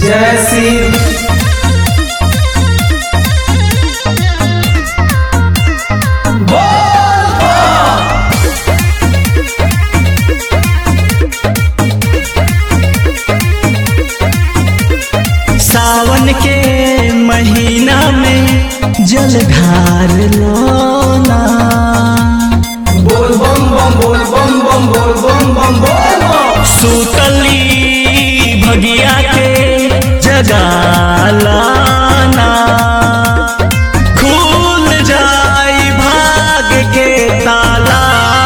जय शिव। सावन के महीना में जलधार लोना, बोल बम बम बोल बम बम बोल बम बम बोल। सूतली भगिया के जगालाना, खुल जाई भाग के ताला।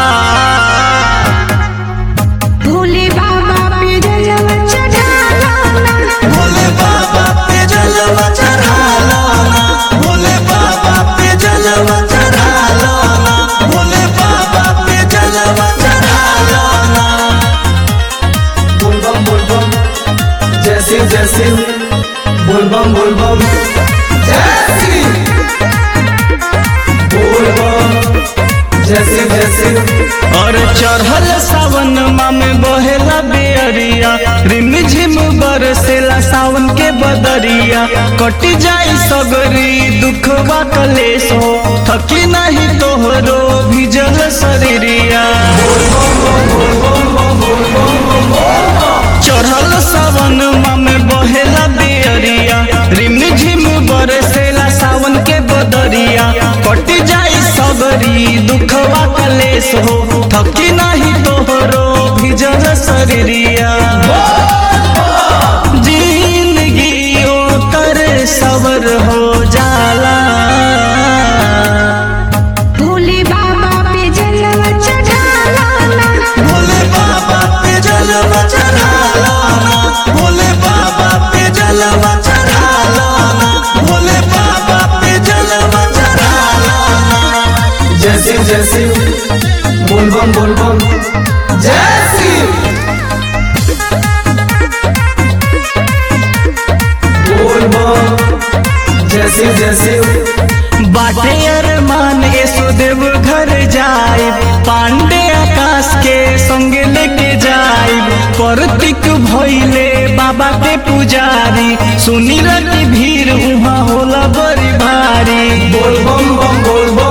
भोले बाबा पे जलवा चढ़ाना, भोले बाबा पे जलवा चढ़ालाना, भोले बाबा पे जलवा चढ़ालाना, भोले बाबा पे जलवा चढ़ालाना। बोल बम जय शिव जय शिव। बोल बम जय शिव। बोल बम जय शिव जय शिव। और चढ़ल सावन में बहेला बेअरिया, रिम झिम बरसेला सावन के बदरिया। कटी जाई सगरी दुखवा कलेश हो, थकी नहीं तोहरो भिजल शरीरिया। चढ़ल सावन में बहेला बेअरिया, रिम झिम बरसेला सावन के बदरिया। कटी जाई सगरी दुखवा कलेश हो, थकी नहीं तोहरो भिजल शरीरिया। जिंदगी ओकर सबर हो जाला, भोले बाबा पे जलवा चढ़ाना, भोले बाबा पे जलवा चढ़ालाना, भोले बाबा पे जलवा चढ़ालाना, भोले बाबा पे जलवा चढ़ालाना। जय शिव जय शिव। बोल बम जय शिव। बोल बम जय शिव जय शिव। बाटे अरमान यशोदेव घर जाए, पांडे आकाश के संग लेके जाए। कार्तिक भइले बाबा के पुजारी, सुनी रती भीड़ उहाँ होला बड़ी भारी। बोल बम